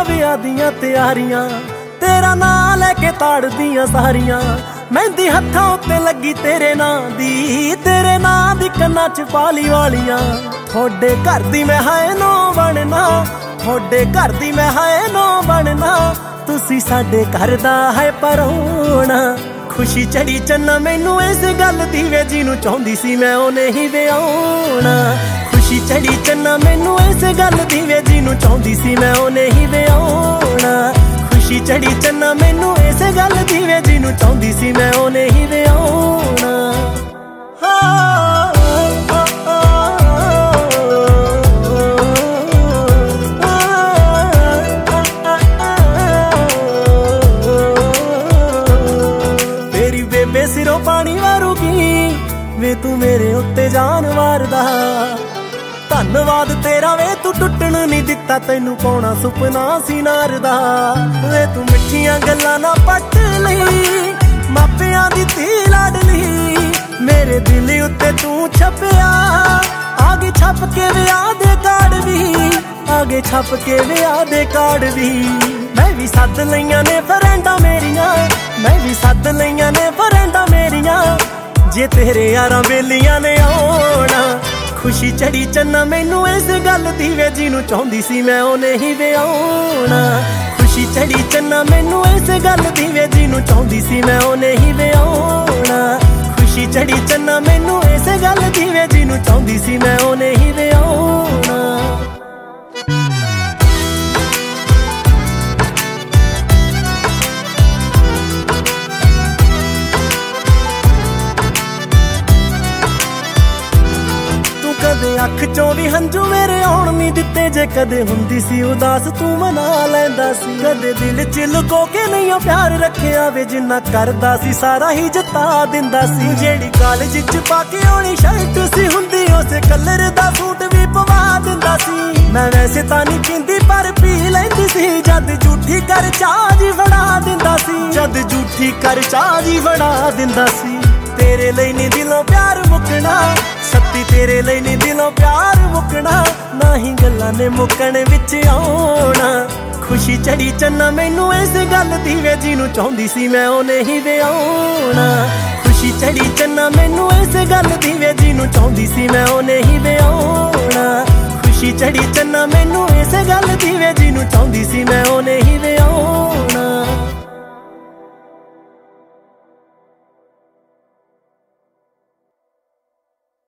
ਵਿਆਹ ਦੀਆਂ ਤਿਆਰੀਆਂ, तेरा नां लैके ताड़दियां सारियां। मेहंदी हत्थां उत्ते लगी तेरे नां दी, तेरे नां दी कन्नां च पाली वालियां। थोड़े घर दी मैं हाय नो बनना, थोड़े घर दी मैं हाय नो बनना, तुसी साडे घर दा है परौना। खुशी चढ़ी चन्ना मैनू इस गल दी वे, जिनू चाहुंदी सी मैं ओ नहीं विआउणा। खुशी चढ़ी चन्ना मैनू इस गल दी वे, जिनू चाहुंदी सी मैं ओ नहीं विआउणा। खुशी चढ़ी चन्ना मैनू इस गल दी वे, जिनू चाहुंदी सी मैं ओ नहीं विआउणा। तेरी बेबे सिरों पानी वारूगी वे, तू मेरे उत्ते जान मारदा। धन्नवाद तेरा वे, तू टुटण नहीं दिता, तैनू पाउणा सुपना सी नार दा। वे तू मिठियां गल्लां ना पट लई, मापियां दी धी लाडली। मेरे दिल उत्ते तू छपया, आगे छप के विआह दे कार्ड भी, आगे छप के विआह दे कार्ड भी। मैं भी सद लईयां ने फ्रेंडां मेरियां, मैं भी सद लईयां ने फ्रेंडां मेरियां, जे तेरे यारां बेलियां ने आउणा। खुशी चढ़ी चन्ना मैनू इस गल दी वे, जिनू चाहुंदी सी मैं ओ नहीं विआउणा। खुशी चढ़ी चन्ना मैनू इस गल दी वे, जिनू चाहुंदी सी मैं ओ नहीं विआउणा। खुशी चढ़ी चन्ना मैनू इस गल दी वे, जिनू चाहुंदी सी मैं ओ नहीं विआउणा। कदे अख चों भी हंझू मेरे आउण नहीं दिते, जे कदे हुंदी सी उदास तू मना लैंदा सी। कदे दिल च लुको के नहीं प्यार रखिया वे, जिन्ना करदा सी सारा ही जता दिंदा सी। जेड़ी कॉलेज च पाके आउणी शर्ट सी, हुंदी उस कलर दा सूट भी पवा दिंदा सी। मैं वैसे तां नहीं पींदी पर पी लैंदी सी, जद झूठी कर चाह जी फड़ा दिंदा सी, जद झूठी कर चाह जी फड़ा दिंदा सी। तेरे ਲਈ ਨੀ दिलों प्यार मुकना, सत्ती तेरे ਲਈ ਨੀ दिलों प्यार मुकना, ना ही गल्लां ने मुकण विच आउणा। खुशी चढ़ी चन्ना मैनू इस गल दी वे, जिनू चाहुंदी सी मैं ओ नहीं विआउणा। खुशी चढ़ी चन्ना मैनू इस गल दी वे, जिनू चाहुंदी सी मैं ओ नहीं विआउणा। खुशी चढ़ी चन्ना मैनू इस गल दी वे, जिनू चाहुंदी सी मैं ओ नहीं विआउणा।